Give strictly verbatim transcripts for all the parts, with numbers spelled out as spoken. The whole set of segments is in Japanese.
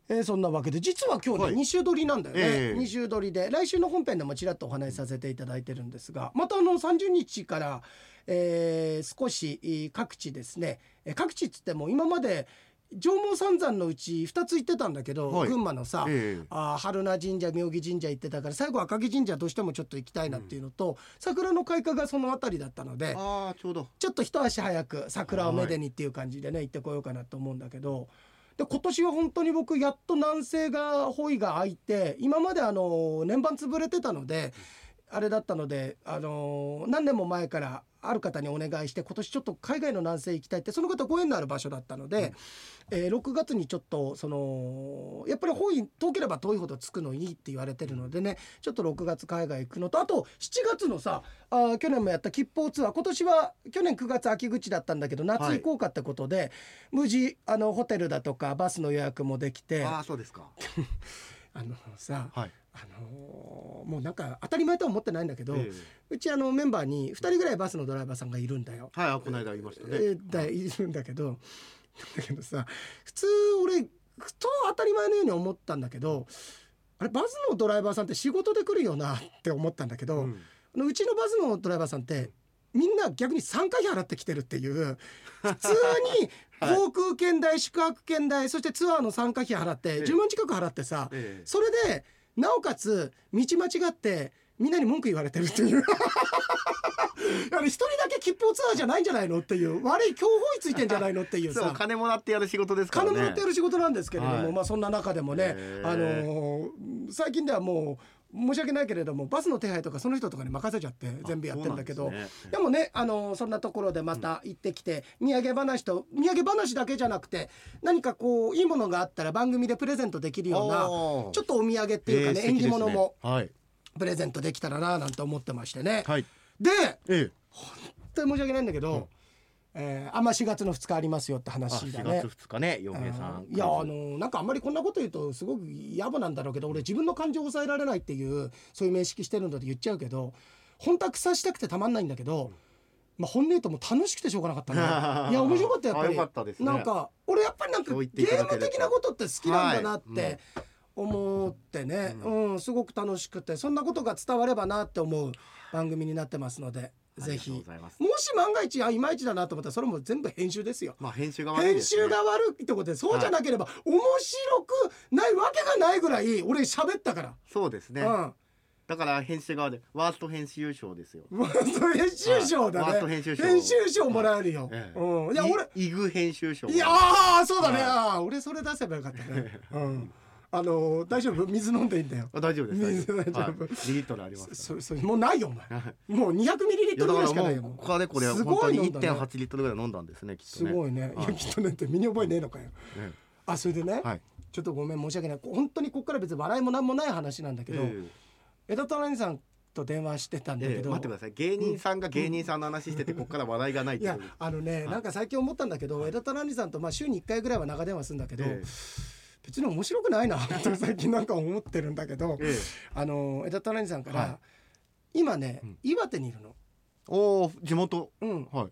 えー、そんなわけで実は今日ね、はい、に週撮りなんだよね、えー、に週撮りで来週の本編でもちらっとお話しさせていただいてるんですが、またあのさんじゅうにちから、えー、少し各地ですね、各地っつっても今まで上毛三山のうちふたつ行ってたんだけど、はい、群馬のさ、えー、あ春名神社妙義神社行ってたから最後赤城神社どうしてもちょっと行きたいなっていうのと、うん、桜の開花がそのあたりだったので、 あちょうどちょっと一足早く桜をめでにっていう感じでね行ってこようかなと思うんだけど、で今年は本当に僕やっと南西が方位が開いて、今まであの年番潰れてたので、うん、あれだったので、あの何年も前からある方にお願いして今年ちょっと海外の南西行きたいって、その方ご縁のある場所だったので、うん、えー、ろくがつにちょっとそのやっぱり方位遠ければ遠いほどつくのいいって言われてるのでね、ちょっとろくがつ海外行くのと、あとしちがつのさあ去年もやった吉報ツアー、今年は去年くがつ秋口だったんだけど夏行こうかってことで、はい、無事あのホテルだとかバスの予約もできて、 あそうですかあのさ、 はい、 あのー、もうなんか当たり前とは思ってないんだけど、えー、うちあのメンバーにふたりぐらいバスのドライバーさんがいるんだよ。 はい、この間言いましたね、 えー、だいるんだけどだけどさ、普通俺ふと当たり前のように思ったんだけど、あれバスのドライバーさんって仕事で来るよなって思ったんだけど、うん、うちのバスのドライバーさんってみんな逆に参加費払ってきてるっていう、普通に航空券代、宿泊券代、そしてツアーの参加費払ってじゅうまん近く払ってさ、ええ、それでなおかつ道間違ってみんなに文句言われてるっていう一人だけ吉報ツアーじゃないんじゃないのっていう、悪い強法についてんじゃないのっていうさそう金もらってやる仕事ですからね。 金もらってやる仕事なんですけれども、はい、まあそんな中でもね、あのー、最近ではもう申し訳ないけれどもバスの手配とかその人とかに任せちゃって全部やってるんだけど、 で,、ね、でもね、あのー、そんなところでまた行ってきて、うん、土産話と土産話だけじゃなくて何かこういいものがあったら番組でプレゼントできるようなちょっとお土産っていうかね、えー、縁起物もプレゼントできたらななんて思ってましてね、はい、で、ええ、本当に申し訳ないんだけど、うん、えー、あんましがつのふつかありますよって話だね。 しがつふつかね、洋平さん。 いや、あのなんかあんまりこんなこと言うとすごく野暮なんだろうけど、俺自分の感情を抑えられないっていうそういう名識してるので言っちゃうけど、本当は腐したくてたまんないんだけど、まあ、本音言うともう楽しくてしょうがなかったねいや面白かったやっぱり。 よかったですね。 なんか俺やっぱりなんかゲーム的なことって好きなんだなって思ってね、うんうん、すごく楽しくて、そんなことが伝わればなって思う番組になってますので、ぜひもし万が一あいまいちだなと思ったらそれも全部編集ですよ。 まあ編集が悪いですね。 編集が悪いってことで、そうじゃなければ面白くないわけがないぐらい俺喋ったから。 そうですね、うん、だから編集側でワースト編集賞ですよ。 ワースト編集賞だね。ワースト編集賞、編集賞もらえるよ、はい、うん、いや俺イグ編集賞。 いやーそうだね、はい、俺それ出せばよかったねうんあのー、大丈夫、水飲んでいいんだよ。 大丈夫です。 水大丈夫。 はい、にリットルあります。 そそもうないよお前。もうにひゃくミリリットルぐらいしかないよ。 ここでこれ本当に いってんはちリットルぐらい飲んだんですね。きっとね。 すごいね。いやきっとねって身に覚えねえのかよ。ね、あそれでね、はい、ちょっとごめん申し訳ない。本当にここから別に笑いもなんもない話なんだけど、えー、枝田兄さんと電話してたんだけど、えー、 待ってください。芸人さんが芸人さんの話してて、うん、ここから笑いがないっていう。いやあのね、なんか最近思ったんだけど、枝田兄さんとまあ週にいっかいぐらいは長電話するんだけど。えー別に面白くないなって最近なんか思ってるんだけど、ええ、あの枝田兄さんから、はい、今ね、うん、岩手にいるの。 お地元、 うん、はい、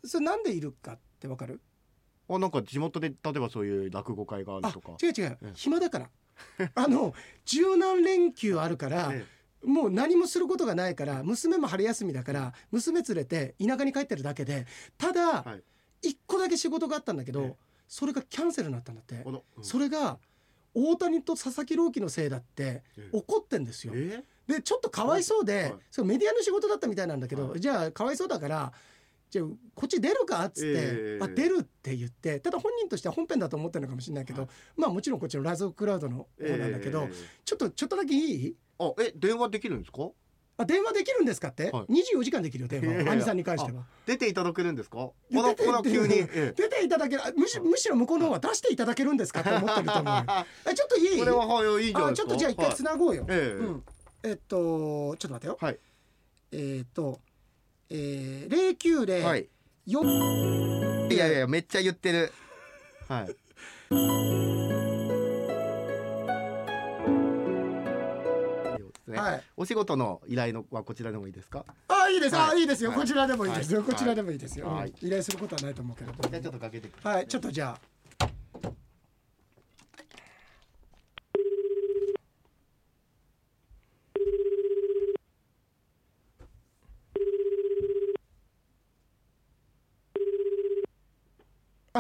それなんでいるかってわかる？ あなんか地元で例えばそういう落語会があるとか。 違う違う、ええ、暇だからあの十何連休あるから、ええ、もう何もすることがないから、娘も春休みだから娘連れて田舎に帰ってるだけで、ただ、はい、いっこだけ仕事があったんだけど、ええそれがキャンセルになったんだって、うん、それが大谷と佐々木朗希のせいだって怒ってんですよ、えー、でちょっとかわいそうで、はい、それメディアの仕事だったみたいなんだけど、はい、じゃあかわいそうだからじゃあこっち出るかっつって、えー、あ出るって言って、ただ本人としては本編だと思ってるのかもしれないけど、はい、まあもちろんこっちのラジオクラウドの方なんだけど、えー、ちょっとちょっとだけいい？ あえ電話できるんですか？ あ電話できるんですかって、はい、にじゅうよじかんできるよ電話、兄さんに関しては。 出ていただけるんですか？ 出て急に出ていただける、むしむしろ向こうの方は出していただけるんですかって思ってると思うえちょっといい？ これははいいいじゃないですか。 あちょっとじゃあ一回つなごうよ、はい、うん、えっとちょっと待ってよ、はい、えっと、えー、ゼロきゅうゼロ、はい、よんいやいやめっちゃ言ってるはいはい、お仕事の依頼のはこちらでもいいですか？ あいいです、はい、あいいですよ、はい、こちらでもいいですよ、はい、こちらでもいいですよ、はい、依頼することはないと思うけど、 じゃあちょっとかけてください。 はいちょっとじゃあ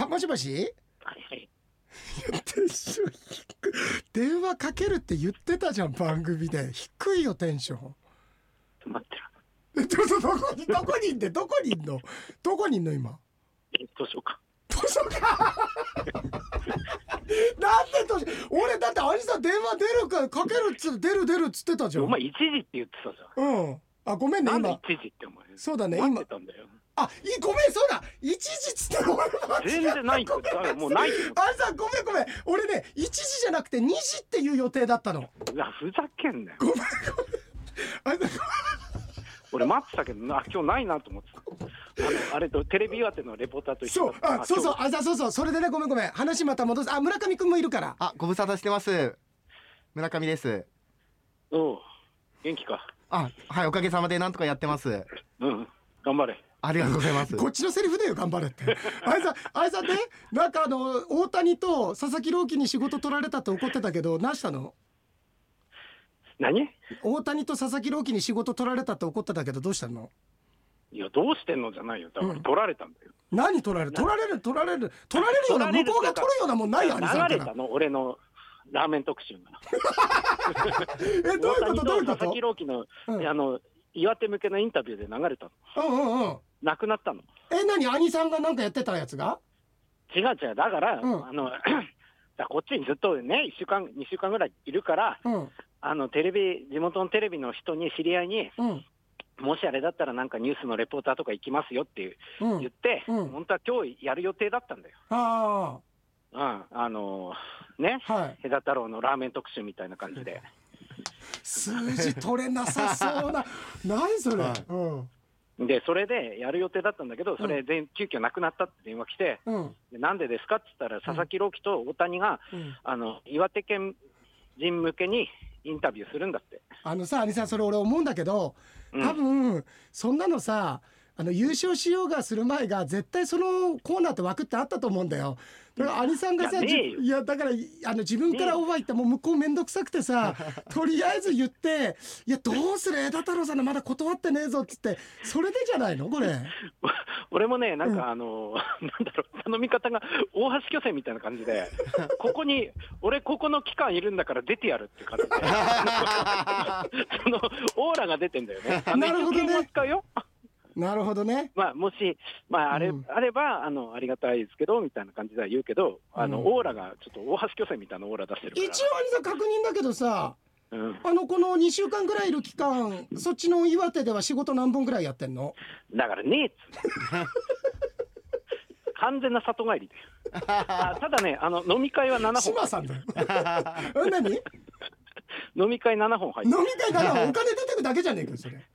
もしもし。 はいはい。 テンション低い。電話かけるって言ってたじゃん番組で。低いよテンション。 待ってえどどどこにどこにいんでどこにいんのどこにいんの今。 えどうしようか。 図書館なんで図書俺だって兄さん電話出るかかけるっつ出る出るっつってたじゃん。 お前いちじって言ってたじゃん。 うん。あごめんねなんで今。 いちじってお前。 そうだね待っ今てたんだよ。 あいごめんそうだいちじっつって俺全然ないってごめんなさいもうないよ。 兄さんごめんごめん俺ねいちじじゃなくてにじっていう予定だったの。 うわふざけんなよ。 ごめんごめん兄さん俺待ってたけどな今日ないなと思ってた。あのあれとテレビ岩手のレポーターと一緒そうだった。 あそうそう今日あそうそうそれでねごめんごめん話また戻す。あ村上くんもいるからあ、ご無沙汰してます。村上です。 おう元気か。 あ、はい、おかげさまでなんとかやってます。 うん頑張れ。 ありがとうございます。 こっちのセリフだよ頑張れってあいさんあいさんねなんかあの大谷と佐々木朗希に仕事取られたって怒ってたけど何したの。 何？ 大谷と佐々木朗希に仕事取られたって怒ってたけどどうしたの。 いやどうしてんのじゃないよ。だから取られたんだよ。 何取られる取られる取られる取られるような取られる向こうが取るようなもんないよ兄さんから流れたの俺のラーメン特集が。 えどういうことどういうこと大谷と佐々木朗希の、 うんあの岩手向けのインタビューで流れたの。 うんうんうんなくなったの。 え何兄さんがなんかやってたやつが違う違うだから、 うんあのだからこっちにずっとねいっしゅうかんにしゅうかんぐらいいるからうんあのテレビ地元のテレビの人に知り合いにうんもしあれだったらなんかニュースのレポーターとか行きますよっていううん言って、 うん本当は今日やる予定だったんだよ。 あうんあのねあはい枝太郎のラーメン特集みたいな感じで。 数字取れなさそうな何それ、 はいうんでそれでやる予定だったんだけどそれで急遽なくなったって電話来て、 うんでなんでですかって言ったら佐々木朗希と大谷が、 うんあの岩手県人向けにインタビューするんだって。 あのさ兄さんそれ俺思うんだけどうん多分そんなのさあの優勝しようがする前が絶対そのコーナーって枠ってあったと思うんだよ。だから兄さんがさいやねえよじいやだからあの自分からオファー行ったもう向こうめんどくさくてさとりあえず言っていやどうする枝太郎さんのまだ断ってねえぞっつってそれでじゃないのこれ。 俺もねなんうんかあの、なんだろう頼み方が大橋巨船みたいな感じでここに俺ここの期間いるんだから出てやるって感じでそのオーラが出てんだよね。あのなるほどね一応も使うよ。 なるほどね。 まあ、もし、まあ、あれ、 うんあればあのありがたいですけどみたいな感じでは言うけどあの、 うんオーラがちょっと大橋巨船みたいなオーラ出してるから。 一応兄さん確認だけどさうん、 あのこのにしゅうかんぐらいいる期間そっちの岩手では仕事何本ぐらいやってんの。 だからねえっつう完全な里帰りであただねあの飲み会はななほん島さんだよえ何飲み会ななほん入って飲み会だなお金出てくだけじゃねえかよそれ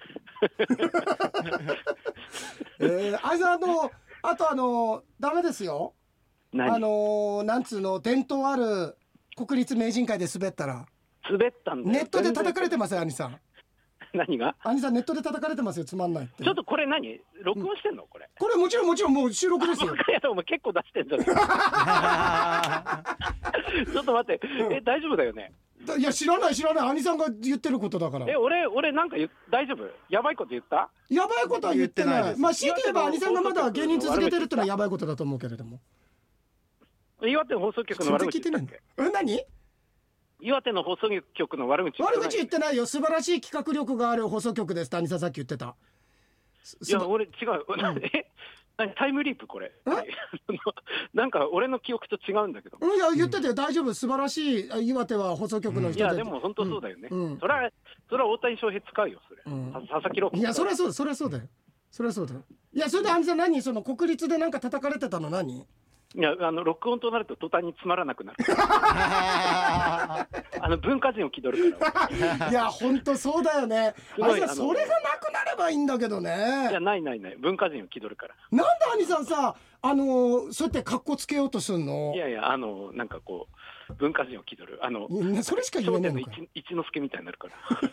えー、あいさんあのあとあのダメですよ何、 あのなんつうの伝統ある国立名人会で滑ったら滑ったんだよ。 ネットで叩かれてまますよ兄さん。 何が兄さんネットで叩かれてますよつまんないって。 ちょっとこれ何録音してんのこれ。 これもちろんもちろんもう収録ですよいやお前結構出してんじゃないちょっと待って、 うんえ大丈夫だよね。 だいや知らない知らない兄さんが言ってることだからえ俺俺なんか言っ大丈夫やばいこと言った。 やばいことは言ってない言ってないですまあ強いて言えば兄さんがまだ芸人続けてるってのはやばいことだと思うけれども岩手の放送局の全然悪聞いてないん口言ったっだよ。 け。 え何岩手の放送局の悪口言ってない。 悪口言ってないよ素晴らしい企画力がある放送局ですって兄さんさっき言ってた。すいやすば俺違う、え何タイムリープこれなんか俺の記憶と違うんだけど。 うんいや言ってたよ大丈夫素晴らしいあ岩手は放送局のい人でやでも本当そうだよね、 うんうんそれはそれは大谷翔平使うよそれ、 うんさ佐々木朗希いやそりゃそうだそりゃそうだよそりゃそうだよ。いやそれで兄さん何その国立でなんか叩かれてたの何いやあの録音となると途端につまらなくなるあの文化人を気取るからいや本当そうだよねすごいあの兄さんそれがなくなればいいんだけどね。 いやないないない文化人を気取るからなんで兄さんさあのー、そうやって格好つけようとすんの。 いやいやあのなんかこう文化人を気取るあのいやそれしか言商店のえないのか。 一一之輔みたいになるから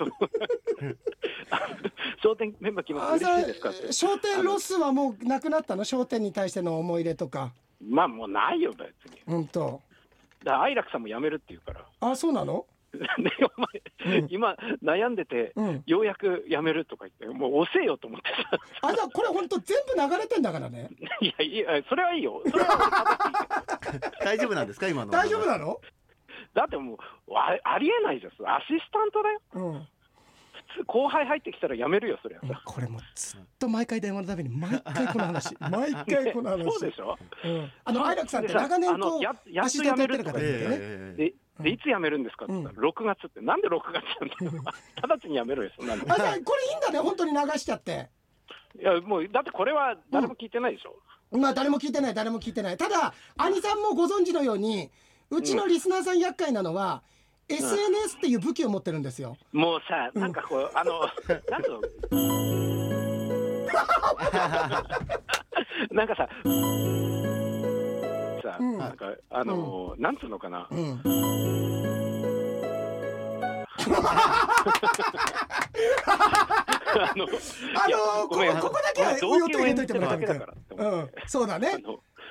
商店メンバー来ますあ嬉しいですかって商店ロスはもうなくなったの商店に対しての思い入れとか。 まあもうないよ別にうんとだから愛楽さんも辞めるって言うからあそうなの。 でお前、うん、今悩んでて、うん、ようやくやめるとか言ってもう遅えよと思ってさあ、じゃあこれ本当全部流れてんだからねいやいやそれはいいよそれは大丈夫なんですか今の大丈夫なのだってもう あ, ありえないじゃんアシスタントだよ、うん、普通後輩入ってきたらやめるよそれはさ、うん、 これもずっと毎回電話のたびに毎回この話毎回この話、ね、 そうでしょ、 うん、あのアイラクさんって長年こうやアシスタントやってる方ですよね、 えーででいつ辞めるんですかって言ったら、うん、ろくがつってなんでろくがつなんだよ直ちに辞めろよそんなのあ、じゃあこれいいんだね本当に流しちゃっていやもうだってこれは誰も聞いてないでしょ、 うん、まあ誰も聞いてない誰も聞いてないただ兄さんもご存知のようにうちのリスナーさん厄介なのは、うん、エスエヌエス っていう武器を持ってるんですよもうさなんかこう、うん、あのなんとなんかささ、うん、なんかあの、うん、なんつうのかな、うん、あの、あのー、こ, ここだけはお予定入れといてもらってだから、うん、そうだね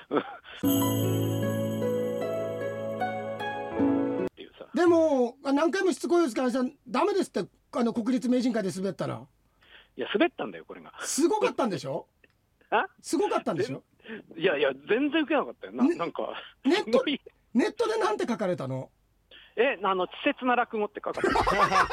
でも何回もしつこいですからさダメですってあの国立名人会で滑ったらいや滑ったんだよこれがすごかったんでしょあすごかったんでしょいやいや全然受けなかったよ な,、ね、なんかネットネットでなんて書か稚れたのえあの稚拙な落語って書かれた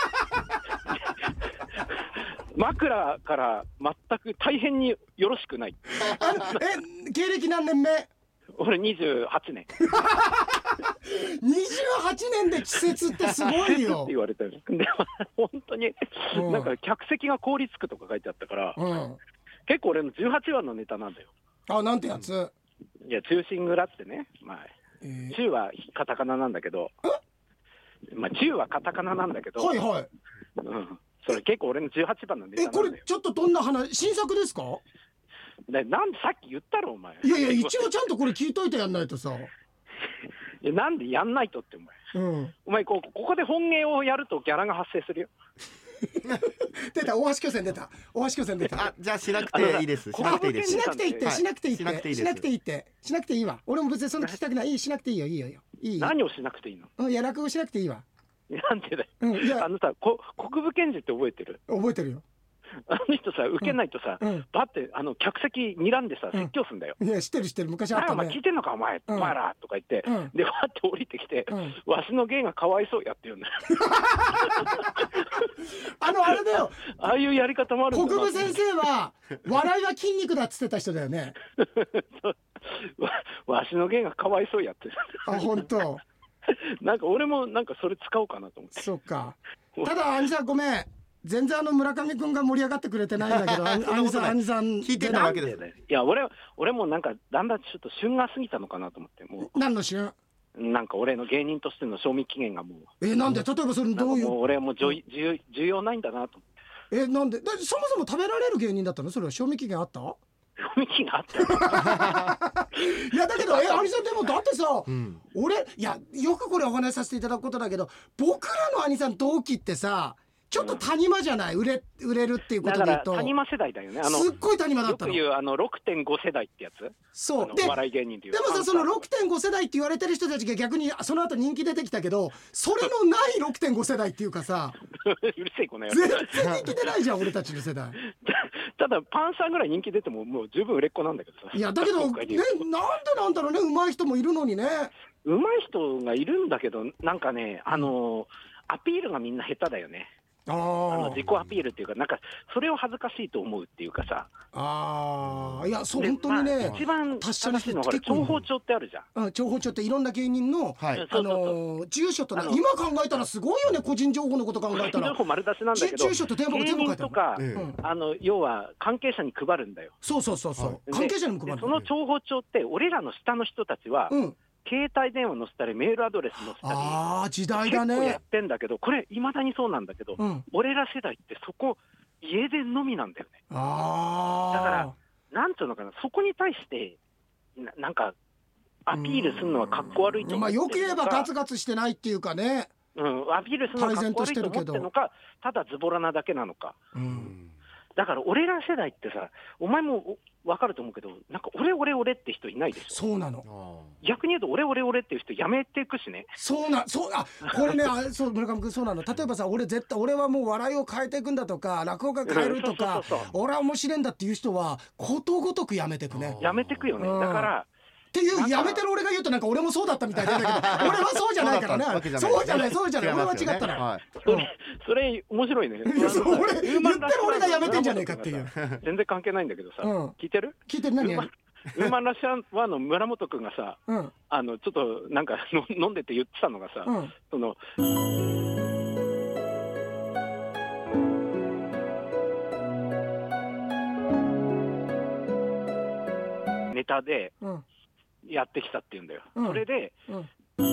枕から全く大変によろしくないあのえ経歴何年目俺にじゅうはちねんにじゅうはちねんで稚拙ってすごいよって言われたよで本当に、うん、なんか客席が凍りつくとか書いてあったから、うん、結構俺のじゅうはちばんのネタなんだよあなんてやつ、うん、いや中心蔵ってね、まあえー、中はカタカナなんだけどまあ中はカタカナなんだけどはいはい、 うん、それ結構俺のじゅうはちばんのネタなんだよえこれちょっとどんな話新作ですかでなんでさっき言ったろお前いやいや一応ちゃんとこれ聞いといてやんないとさいやなんでやんないとってお前、うん、お前こうここで本芸をやるとギャラが発生するよ出た大橋巨船出た大橋巨船出たあじゃあしなくていいですしなくていいですしなくていいってしなくていいってしなくていいしなくていいってしなくていいわ俺も別にそんな聞きたくないいいしなくていいよいいよいい何をしなくていいの、 うん、いや落語しなくていいわなんでだよ、 うん、いやあのさこ国分健二って覚えてる覚えてるよあの人さ受けないとさ、うん、バってあの客席睨んでさ説教すんだよ、 うん、いや知ってる知ってる昔あったねお前聞いてんのかお前、うん、お前らとか言って、うん、でわって降りてきて、うん、わしの芸がかわいそうやって言うんだよあのあれだよああいうやり方もあるんだ国分先生は笑いは筋肉だっつってた人だよねわ, わしの芸がかわいそうやってあ本当なんか俺もなんかそれ使おうかなと思ってそっかただ兄さんごめん全然あの村上くんが盛り上がってくれてないんだけど兄さん兄さん聞いてたわけですねいや俺俺もなんかだんだんちょっと旬が過ぎたのかなと思ってもう何の旬なんか俺の芸人としての賞味期限がもうえなんで例えばそれどういうもう俺はもう重要ないんだなとえなんでだそもそも食べられる芸人だったのそれは賞味期限あった賞味期限あったいやだけどえ兄さんでもだってさ、うん、俺いやよくこれお話しさせていただくことだけど僕らの兄さん同期ってさちょっと谷間じゃない売れ売れるっていうことで言うとだから谷間世代だよねあのすっごい谷間だったのよく言うあの ろくてんご 世代ってやつそうで笑い芸人でいうでもさその ろくてんご 世代って言われてる人たちが逆にその後人気出てきたけどそれのない ろくてんご 世代っていうかさうるせえこの野郎全然人気出ないじゃん俺たちの世代ただパンサーぐらい人気出てももう十分売れっ子なんだけどさいやだけど、ね、なんでなんだろうね上手い人もいるのにね上手い人がいるんだけどなんかねあのアピールがみんな下手だよねあの自己アピールっていうかなんかそれを恥ずかしいと思うっていうかさあいやそう本当にね、 まあ、一番正しいのは長包丁ってあるじゃん、 うん、長包丁っていろんな芸人の、はい、あの住所とな今考えたらすごいよね個人情報のこと考えたら情報丸出しなんだけど住所と電話も全部書いてある芸人とか、うん、あの要は関係者に配るんだよそうそうそうそう、はい、関係者にも配るその長包丁って俺らの下の人たちは、うん携帯電話載せたりメールアドレス載せたりあー時代だね結構やってんだけどこれいまだにそうなんだけど、うん、俺ら世代ってそこ家電のみなんだよねあだからなんていうのかなそこに対してななんかアピールするのはかっこ悪いと思ってるのか、まあ、 よく言えばガツガツしてないっていうかね、 うん、アピールするのはかっこ悪いと思ってるのかただズボラなだけなのか、うん、 だから俺ら世代ってさ、お前も分かると思うけど、なんか俺俺俺って人いないでしょ。 そうなの。 逆に言うと俺俺俺っていう人やめていくしね。 そうな、そう、あ、これね、あ、そう村上君そうなの。例えばさ、俺絶対俺はもう笑いを変えていくんだとか、落語が変えるとか、 そうそうそうそう、 俺は面白いんだっていう人はことごとくやめていくね。 やめていくよね。 うん、 だからっていうやめてる俺が言うとなんか俺もそうだったみたいなんだけど、俺はそうじゃないからね。そうじゃないそうじゃない、俺は違ったの。 はい、 それそれ面白いね。 俺言ってる俺がやめてんじゃねえかっていう。 全然関係ないんだけどさ、うん、聞いてる？ 聞いてる。何？ ウーマンラッシュワンの村本君がさ、うん、あのちょっとなんか飲んでて言ってたのがさ、うん、そのネタでやってきたって言うんだよ。うん、それで、うん、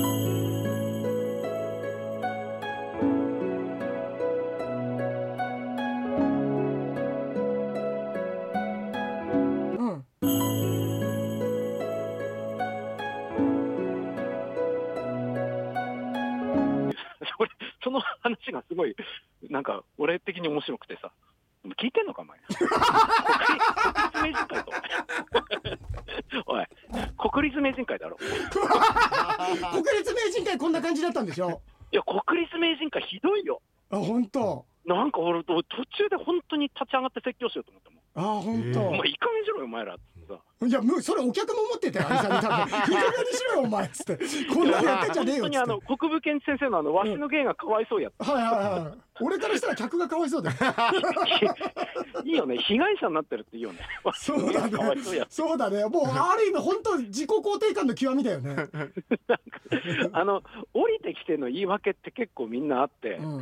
その話がすごいなんか俺的に面白くてさ、聞いてんのかお前国立名人会とおい国立名人会だろ国立名人会こんな感じだったんでしょ。 いや国立名人会ひどいよ。 あ、本当。 なんか俺途中で本当に立ち上がって説教しようと思ったもん。 あ、本当。 お前いい加減しろよお前らってさ。 いや、もうそれお客も思ってたよ、兄さんに多分。いい加減にしろよお前っつって。こんなのやってんじゃねえよっつって。 本当にあの国分健先生のあのわしの芸がかわいそうやった、 うん、はいはいはい。俺からしたら客がかわいそうだよ。 いいよね、被害者になってるっていいよね。 そうだね。そうだね。もうある意味本当自己肯定感の極みだよね。なんかあの降りてきての言い訳って結構みんなあって、うん、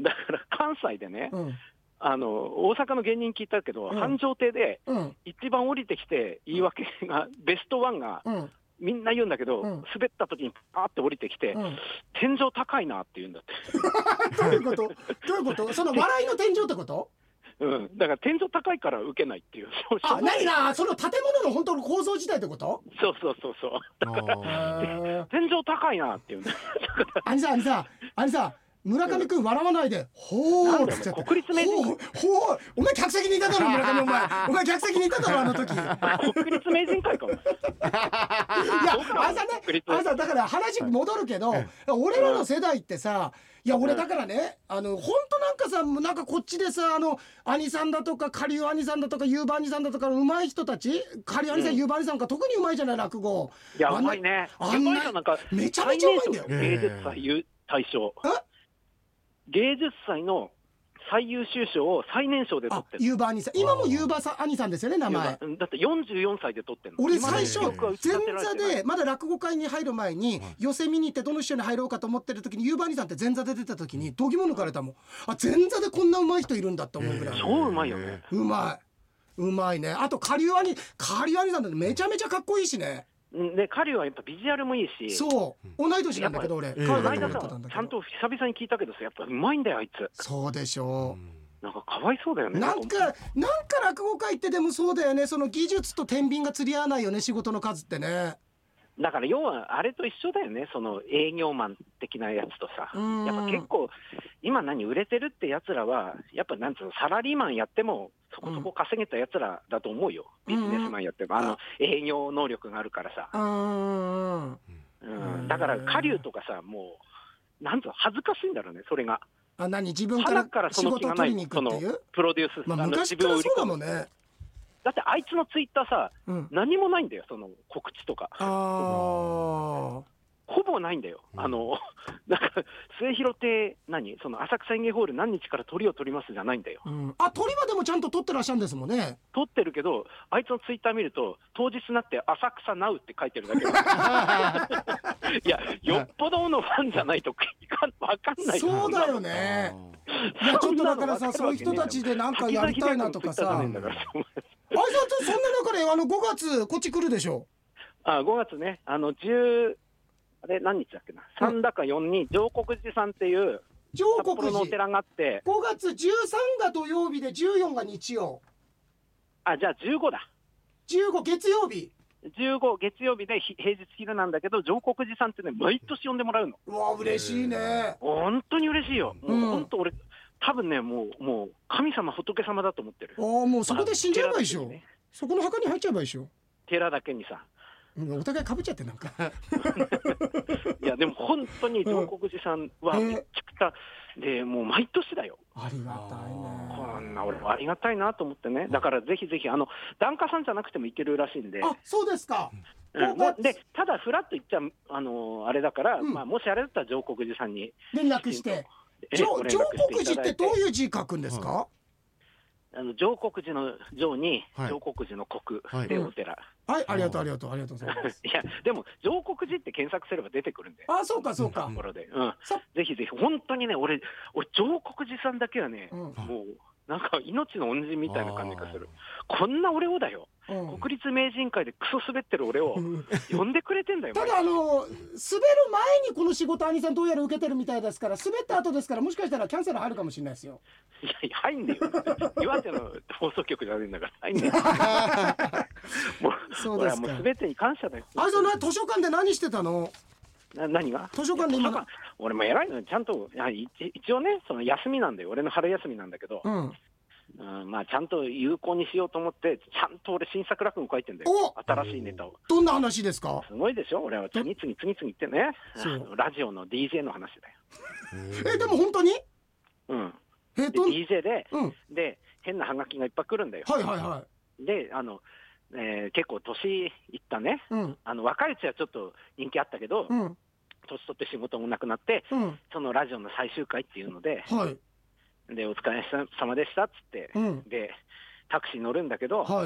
だから関西でね。うん、あの大阪の芸人聞いたけど、うん、繁盛亭で一番降りてきて言い訳がベストワンが、うん、みんな言うんだけど、うん、滑った時にパーって降りてきて、うん、天井高いなって言うんだってどういうこと？どういうこと？その笑いの天井ってこと？ うん、だから天井高いから受けないっていう。 あ、何な、その建物の本当の構造自体ってこと？ そうそうそうそう。だから天井高いなっていうんだ。 兄さん兄さん兄さん村上くん笑わないで。ほーっつっちゃって。 国立名人会。 ほー、お前客席にいただろ村上お前。お前客席にいただろあの時。 国立名人会かも。いや、 あんさね、あんさだから話戻るけど、俺らの世代ってさ、いや俺だからね、あの本当なんかさ、なんかこっちでさ、あの兄さんだとか下流兄さんだとかユーバ兄さんだとかの上手い人たち、下流兄さん、ユーバ兄さんが特に上手いじゃない落語。 いや、上手いね。 あんなめちゃめちゃ上手いんだよ。 芸術祭大賞。芸術祭の最優秀賞を最年少で取ってる。 ユーバ兄さん、今もユーバさ兄さんですよね、名前。 だってよんじゅうよんさいで取ってるの。 俺最初前座でまだ落語会に入る前に寄席見に行ってどの師匠に入ろうかと思ってる時にユーバ兄さんって前座で出た時に度肝抜かれたもん。あ、前座でこんな上手い人いるんだって思うぐらい。 超うまいよね。 うまい、うまいね。あと下流兄下流兄さんってめちゃめちゃかっこいいしね。 で彼はやっぱビジュアルもいいし。 そう同い年なんだけど俺、 えー、前田さんちゃんと久々に聞いたけどさ、やっぱうまいんだよあいつ。 そうでしょう、なんかかわいそうだよね。 なんかなんか落語界ってでもそうだよね、その技術と天秤が釣り合わないよね、仕事の数ってね。 だから要はあれと一緒だよね、その営業マン的なやつとさ。やっぱ結構今何売れてるってやつらはやっぱなんつうの、サラリーマンやってもそこそこ稼げたやつらだと思うよ、うん、ビジネスマンやっても、あの営業能力があるからさ。うんうん、だから下流とかさ、もうなんつうの恥ずかしいんだろうね、それが。 あ、何、自分から仕事を取りに行くっていう、 プロデュース、 まあ、昔からそうだもんね。 だってあいつのツイッターさ、うん、何もないんだよ、その告知とか。 あほぼないんだよ。あのなんか末広亭何その浅草演芸ホール何日から鳥を取りますじゃないんだよ、 うん、あ、鳥はでもちゃんと取ってらっしゃるんですもんね。 取ってるけど、あいつのツイッター見ると当日になって浅草ナウって書いてるだけいや、よっぽどのファンじゃないとわかんない。 そうだよね。いやちょっとだからさ、そういう人たちでなんかやりたいなとかさ、あいつはそんな中であのごがつこっち来るでしょ。 あ、ごがつね、あのじゅうあれ何日だっけな、さんだかよんに上国寺さんっていう札幌のお寺があって、 ごがつじゅうさんが土曜日でじゅうよんが日曜。 あ、じゃあじゅうごだ。 じゅうご月曜日。 じゅうご月曜日で平日昼なんだけど、上国寺さんってね、毎年呼んでもらうの。 うわ、嬉しいね。 本当に嬉しいよ。もう本当俺、 多分ね、もうもう神様仏様だと思ってる。 ああ、もうそこで死んじゃえばいいでしょ、 ね、 そこの墓に入っちゃえばいいでしょ、 寺だけにさ。 お互いかぶっちゃってなんかいやでも本当に上国寺さんはめちゃくちゃ、えー、でもう毎年だよ。 ありがたいね。 こんな俺もありがたいなと思ってね。だからぜひぜひあの檀家さんじゃなくても行けるらしいんで。 あ、そうですか。 うん、もでただフラッと行っちゃあのー、あれだから、うん、まあ、もしあれだったら上国寺さんに連絡して。上国寺ってどういう字書くんですか？ あの上国寺の上に上国寺の国でお寺。 はい、ありがとうありがとうありがとうございます。 いやでも上国寺って検索すれば出てくるんで。 あ、そうかそうか。 ところで、うん、ぜひぜひ本当にね、俺俺上国寺さんだけはね、うん、もうなんか命の恩人みたいな感じがする。こんな俺をだよ、うん、国立名人会でクソ滑ってる俺を呼んでくれてんだよ。 ただあの滑る前にこの仕事兄さんどうやら受けてるみたいですから、滑った後ですから、もしかしたらキャンセル入るかもしれないですよ。 いやいや入んねえよ岩手の放送局じゃねえんだから入んねえよもうそうですか。俺はもう全てに感謝だよ。 あれ、その図書館で何してたの？ な何が図書館で今俺も偉いのちゃんと一応ね、その休みなんだよ、俺の春休みなんだけど、うんうん、まあちゃんと有効にしようと思ってちゃんと俺新作落語書いてんだよ、新しいネタを。 どんな話ですか？ すごいでしょ、俺は次々次々言ってね、ラジオの ディージェー の話だよ。 え、でも本当に？ うん、えっと ディージェー で、うん、で変なハガキがいっぱい来るんだよ。 はいはいはい。 であの、えー、結構年いったね、うん、あの若いうちはちょっと人気あったけど、うん、年取って仕事もなくなって、うん、そのラジオの最終回っていうので、はい、でお疲れ様でしたっつって、うん、でタクシー乗るんだけど、はい、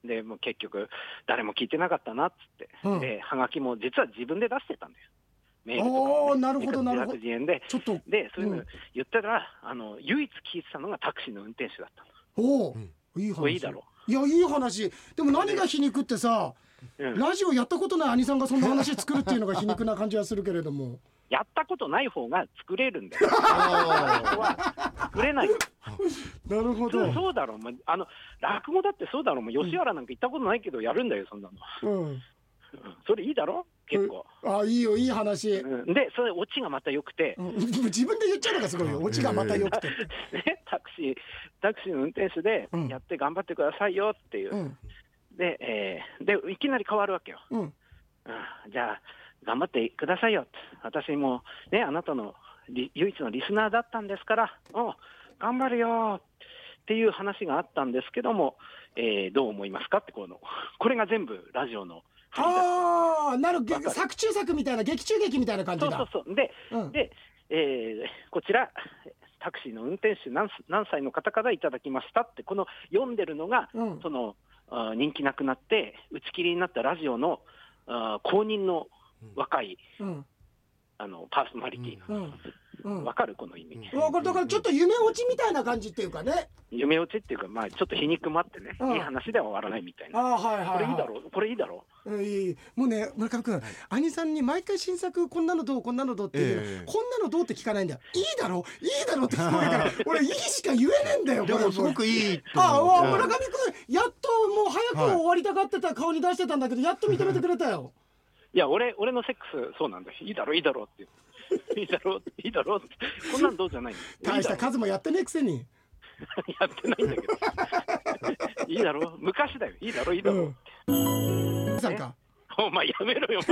でもう結局誰も聞いてなかったなっつって、うん、でハガキも実は自分で出してたんだよ。メールとかも、ね、 なるほどなるほど。 自演でちょっとでそういうの言ったら、うん、あの唯一聞いてたのがタクシーの運転手だったの。おお、いい話。いいだろ。 いや、いい話。でも何が皮肉ってさ、うん、ラジオやったことない兄さんがそんな話作るっていうのが皮肉な感じはするけれどもやったことない方が作れるんだよ作れないよなるほど。 そうだろう、あの落語だってそうだろう、もう吉原なんか行ったことないけどやるんだよそんなの、うん、それいいだろ結構。 あ、いいよ、いい話、 うん、でそれオチがまた良くて、 うん、自分で言っちゃうのがすごいよ、オチがまた良くて、ね、 タクシータクシーの運転手でやって頑張ってくださいよっていう、うん、で、えー、でいきなり変わるわけよ、うんうん、じゃあ頑張ってくださいよって、私もねあなたの唯一のリスナーだったんですから、お頑張るよっていう話があったんですけども、えー、どう思いますかって、このこれが全部ラジオの。 ああ、なるほど。作中作みたいな、劇中劇みたいな感じだ。 そうそうそう。で、うん、で、えー、こちらタクシーの運転手 何, 何歳の方からいただきましたって、この読んでるのが、うん、その人気なくなって打ち切りになったラジオの公認の若い、うん、あのパーソナリティの、うんうん、分かるこの意味、うん、 だからちょっと夢落ちみたいな感じっていうかね、 夢落ちっていうか、まあちょっと皮肉もあってね、うん、いい話では終わらないみたいな。あ、はいはいはい、これいいだろう、これいいだろう、 うん、いい。もうね、村上君、はい、兄さんに毎回新作こんなのどうこんなのどうっていう、えー、こんなのどうって聞かないんだよ。いいだろういいだろうって聞こえるから俺いいしか言えねえんだよ。 でもすごくいい。 ああ、村上君やっともう早く終わりたがってた顔に出してたんだけど、やっと認めてくれたよいや 俺, 俺のセックスそうなんだよ。いいだろいいだろっていいだろいいだろって、こんなんどうじゃないの。 大した数もやってねえくせにやってないんだけどいいだろ昔だよ、いいだろいいだろって、うん、さんかお前やめろよ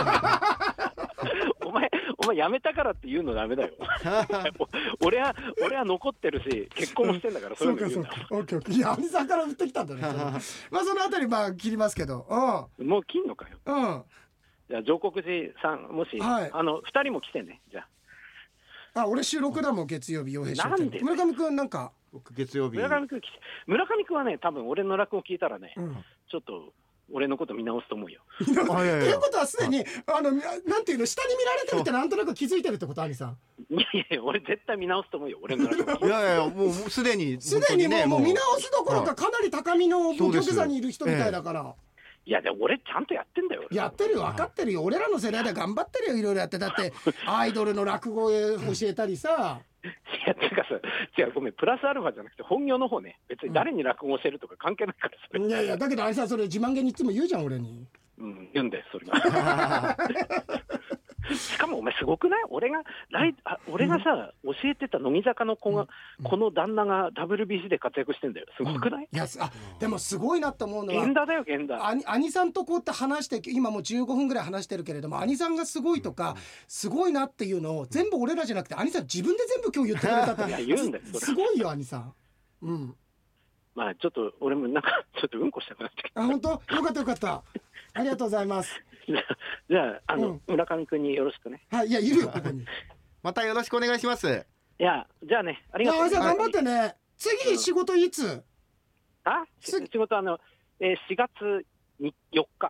お前お前やめたからって言うのダメだよ俺は俺は残ってるし結婚もしてんだから、そういうの言うんだ。 オッケーオッケー。いや、兄さんから売ってきたんだねまあそのあたりまあ切りますけど、 うん、もう切んのかよ。うん、じゃあ上国寺さんもし、はい、あのふたりも来てね。じゃあ、あ、俺収録だもん月曜日。洋平商店。村上くんなんか僕月曜日。 村上くん来て、村上くんはね多分俺の落語聞いたらね、うん、ちょっと俺のこと見直すと思うよ。 ということはすでにあのなんていうの、下に見られてるってなんとなく気づいてるってこと、兄さん。 いやいや、俺絶対見直すと思うよ、俺の落語。 いやいや、もうすでにすでにもうもう見直すどころかかなり高みの玉座にいる人みたいだから。 いやでも俺ちゃんとやってんだよ。 やってるよ、分かってるよ。俺らの世代で頑張ってるよ、いろいろやって。だってアイドルの落語教えたりさいやてかさ、違う、ごめん、プラスアルファじゃなくて本業の方ね。別に誰に落語教えるとか関係ないからそれ、 うん、いやいや、だけどあれさ、それ自慢げにいつも言うじゃん俺に。 うん、言うんだよそれがしかもお前すごくない？俺がライあ俺がさ、うん、教えてた乃木坂の子が、うん、この旦那が ダブリュービーシー で活躍してんだよ。すごくない？ うん、いやあでもすごいなと思うのは源田だよ源田。 兄兄さんとこうやって話して今もうじゅうごふんぐらい話してるけれども、兄さんがすごいとか、うん、すごいなっていうのを全部俺らじゃなくて兄さん自分で全部今日言ってくれたっていや言うんだよそれすごいよ兄さん。うん。 まあちょっと俺もなんかちょっとうんこしたくなってきた。 あ本当よかったよかった。ありがとうございます。 じゃあ、じゃあ、あの、うん、村上くんによろしくね。 はい、いや、いるよ、ここに。 またよろしくお願いします。 いや、じゃあね、ありがとう。 あ、じゃあ頑張ってね。次、仕事いつ？ あ、仕事あの、えー、しがつよっか。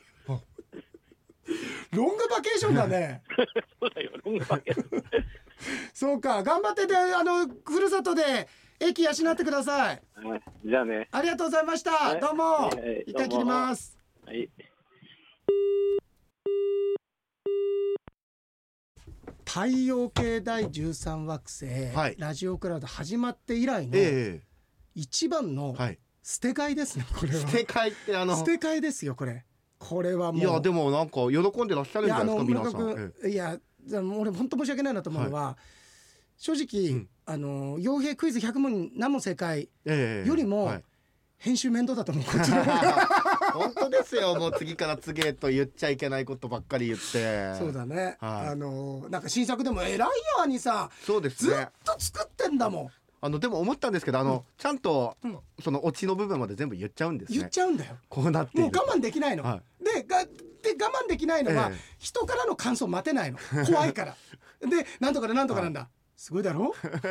ロングバケーションだね。 そうだよ、ロングバケーション。 そうか、頑張ってて、あの、ふるさとで駅養ってください。 じゃあね。 ありがとうございました。どうも。一回切ります。 はい。 太陽系だいじゅうさん惑星、はい、ラジオクラウド始まって以来の一番の捨て替えですね。これは捨て替えってあの捨て替えですよこれ。これはもういやでもなんか喜んでらっしゃるんじゃないですか皆さん。 いや俺本当申し訳ないなと思うのは、はい、正直、うん、あの傭兵クイズひゃく問何問正解よりも、えーはい、編集面倒だと思う。こっちの本当ですよ。もう次から次へと言っちゃいけないことばっかり言ってそうだね、はい、あのなんか新作でも偉いよ兄さん。 そうですね、 ずっと作ってんだもん。 あのでも思ったんですけどあの、うん、ちゃんと、うん、そのオチの部分まで全部言っちゃうんですね。 言っちゃうんだよ。 こうなっているもう我慢できないの、はい、でがで我慢できないのは、ええ、人からの感想待てないの怖いからでなんとかでなんとかなんだ、はい、すごいだろ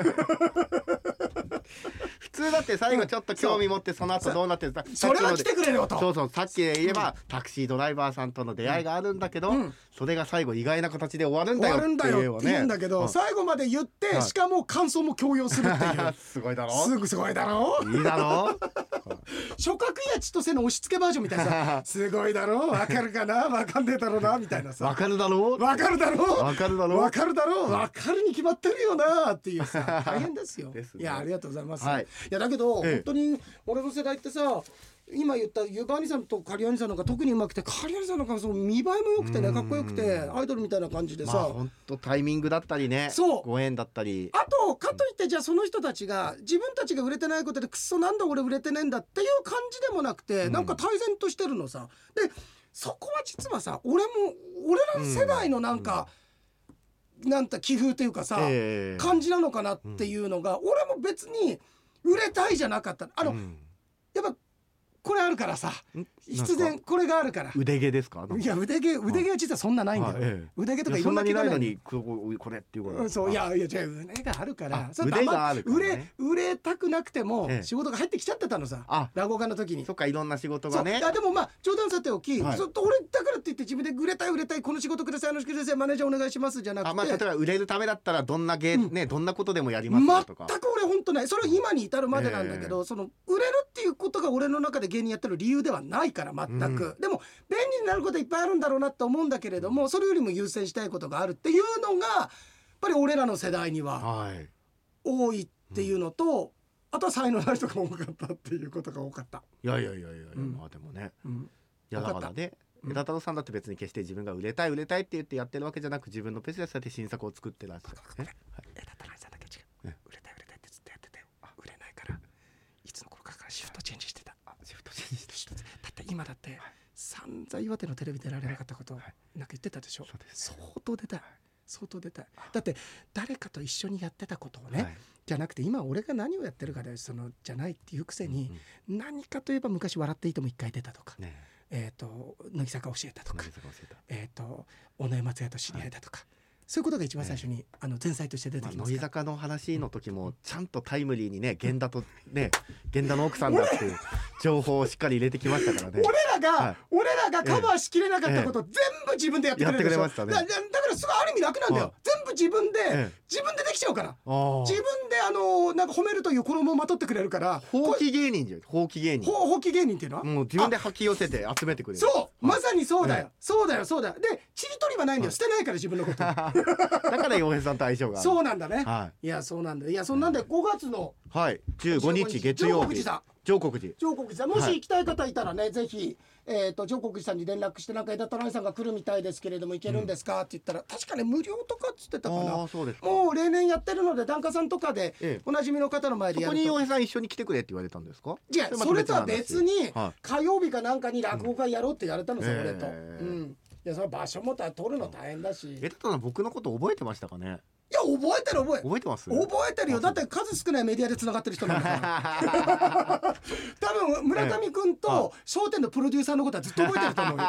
普通だって最後ちょっと興味持ってその後どうなってるか、 うん、それは来てくれよと。 そうそうさっきで言えば、うん、タクシードライバーさんとの出会いがあるんだけど、うん、それが最後意外な形で終わるんだよっていうね。終わるんだよって言うんだけど、うん、最後まで言って、はい、しかも感想も強要するっていうすごいだろすぐすごいだろいいだろ初角や千歳の押し付けバージョンみたいなさすごいだろわかるかなわかんねえだろうなみたいなさわかるだろわかるだろわかるだろわかるだろわかるに決まってるよなっていうさ大変ですよですね。いやありがとうございます、はい、いやだけど、ええ、本当に俺の世代ってさ今言ったゆば兄さんとカリアニさんなんか特にうまくてカリアニさんなんかその見栄えも良くてねかっこよくてアイドルみたいな感じでさ、まあ、 本当タイミングだったりねそうご縁だったりあとかといってじゃあその人たちが自分たちが売れてないことでくっそなんだ俺売れてねえんだっていう感じでもなくて、うん、なんか泰然としてるのさでそこは実はさ俺も俺ら世代のなんか、うん、なんか気風というかさ、えー、感じなのかなっていうのが、うん、俺も別に売れたいじゃなかったあの、うん、やっぱこれあるからさ必然これがあるから腕毛ですか。 いや腕毛腕毛は実はそんなないんだよ、ええ、腕毛とかいろんな毛がないのにこれっていうこと、 うん、そういやいや違う腕があるから腕があるからね売れ売れたくなくても仕事が入ってきちゃってたのさ、ええ、落語家の時にそっかいろんな仕事がね。 いやでもまあ冗談さておき、はい、そ俺だからって言って自分で売れたい売れたいこの仕事くださいあの仕事くださいマネージャーお願いしますじゃなくてあ、 まあ、例えば売れるためだったらどんな芸、うん、ねどんなことでもやりますとか全く俺本当ないそれは今に至るまでなんだけど、ええ、その売れるっていうことが俺の中で芸人やってる理由ではないから全く、うん、でも便利になることいっぱいあるんだろうなと思うんだけれどもそれよりも優先したいことがあるっていうのがやっぱり俺らの世代には多いっていうのと、はいうん、あとは才能ない人が多かったっていうことが多かった。 いやいやいやいや、うん、まあでもね、うん、いやだからね枝太郎さんだって別に決して自分が売れたい売れたいって言ってやってるわけじゃなく自分のペースでそうやって新作を作ってらっしゃる、ねはい、 枝太郎さんだけ違う、ね、売れたい売れたいってずっとやってて売れないからいつの頃かからシフトチェンジしてた。あシフトチェンジしてただって今だって、はい散々岩手のテレビ出られなかったことをなんか言ってたでしょ、はい、相当出たい相当出たいだって誰かと一緒にやってたことをね、はい、じゃなくて今俺が何をやってるかでそのじゃないっていうくせに、うんうん、何かといえば昔笑っていいとも一回出たとか、ね、えっ、ー、と乃木坂教えたとかえっ、ー、と尾上松也と知り合いだとか、はいそういうことが一番最初に、ね、あの前菜として出てきますから、まあ、 乃木坂の話の時もちゃんとタイムリーにね源田とね源田の奥さんだっていう情報をしっかり入れてきましたからね俺らが、はい、俺らがカバーしきれなかったことを全部自分でやってくれるでしょ、ええ、やってくれましたね。だ, だからすごいある意味楽なんだよ、はい、全部自分で、ええ、自分でできちゃうから自分であのなんか褒めるという衣をまとってくれるからほうき芸人じゃんほうき芸人ほうき芸人っていうのはもう自分で吐き寄せて集めてくれるそう、はい、まさにそうだよ、ええ、そうだよそうだよでちりとりはないんだよ、はい、捨てないから自分のことだから洋平さんと相性があるそうなんだね、 はい、 いやそうなんだいやそんなんでごがつのはいじゅうごにち月曜日上国寺上国寺さん、もし行きたい方いたらね、はい、ぜひ、えー、と上国寺さんに連絡して、なんか枝田奈さんが来るみたいですけれども行けるんですか、うん、って言ったら、確かね無料とかっつってたかな。 あ、そうですか。 もう例年やってるので、檀家さんとかで、ええ、おなじみの方の前でやると。 そこに洋平さん一緒に来てくれって言われたんですか。 いや、それとは別に、はい、火曜日かなんかに落語会やろうって言われたのさ、うん、俺と、えーうん、いや、その場所も取るの大変だし。 枝田さん僕のこと覚えてましたかね。 いや、覚えてる覚え覚えてます覚えてるよ。だって数少ないメディアで繋がってる人なんだから多分村上くんと笑点のプロデューサーのことはずっと覚えてると思うよ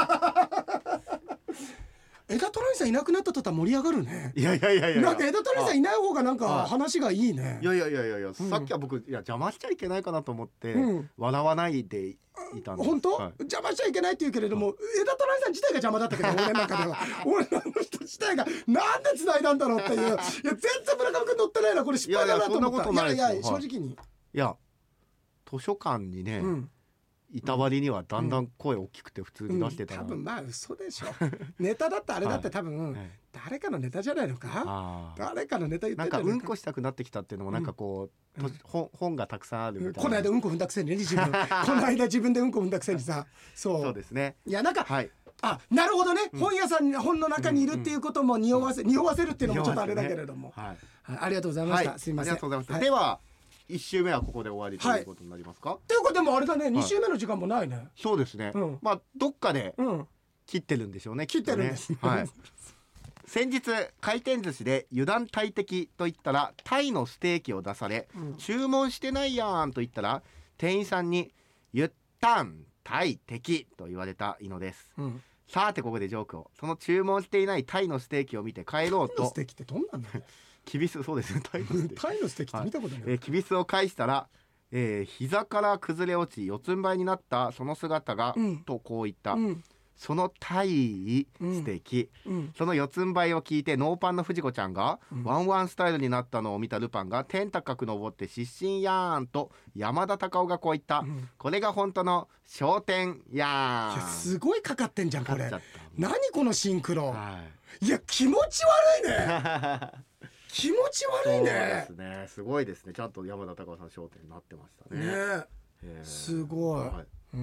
枝トライさんいなくなった途端盛り上がるね。 いやいやいやいや、 なんか枝トライさんいない方がなんか話がいいね。 いやいやいやいやいや、うん、さっきは僕、いや邪魔しちゃいけないかなと思って、うん、笑わないでいたんです。 本当、 はい、 邪魔しちゃいけないって言うけれども、はい、枝トライさん自体が邪魔だったけど俺の中では俺の人自体がなんで繋いだんだろうっていう。いや、全然村上くん乗ってないな、これ失敗だなと思った。いやいやいや、正直に、 いや図書館にね、うん、いた割にはだんだん声大きくて普通に出してたら、 うんうん、多分まあ嘘でしょネタだってあれだって多分、はい、誰かのネタじゃないのか。誰かのネタ言ってるんじゃないか。 なんかうんこしたくなってきたっていうのもなんかこう、うん、本, 本がたくさんあるみたいな。 この間うんこ踏んだくせにね、自分この間自分でうんこ踏んだくせにさそうそうですね。 いや、なんか、 はい、 あ、なるほどね、うん、本屋さんに本の中にいるっていうことも匂わせ、うんうん、匂わせるっていうのもちょっとあれだけれども、はいはい、ありがとうございました、はい、すいません。 ありがとうございました、はい、ではいち週目はここで終わりということになりますか。 っていうかでもあれだね、に週目の時間もないね、はい、 そうですね、うん、まあどっかで切ってるんでしょうね、 切ってるんです、ね、 はい先日回転寿司で油断大敵と言ったらタイのステーキを出され、うん、注文してないやんと言ったら店員さんに言ったんタイ敵と言われた井野です、うん、さてここでジョークを。その注文していないタイのステーキを見て帰ろうと。 タイのステーキってどんなんだよキビス、そうですね、タイのステーキタイのステーキって見たことない、 はい、えー、キビスを返したら、えー、膝から崩れ落ち四つん這いになったその姿が、うん、とこう言った、うん、そのタイステーキ、うんうん、その四つん這いを聞いてノーパンの藤子ちゃんが、うん、ワンワンスタイルになったのを見たルパンが天高く登って失神やーんと山田隆夫がこう言った、うん、これが本当の笑点やーん。 いや、すごいかかってんじゃんこれ。何このシンクロ、はい、いや気持ち悪いね気持ち悪いね。 そうですね、すごいですね。ちゃんと山田隆夫さん笑点になってましたね。 ねえ、すごい、はい、うん、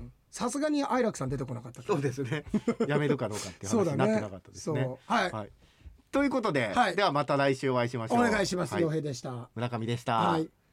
さすがに愛楽さん出てこなかったから。 そうですねやめるかどうかっていう話になってなかったですね。そう、 はい、はい、 ということで、はい、ではまた来週お会いしましょう。 お願いします。洋平でした。 村上でした。 はい。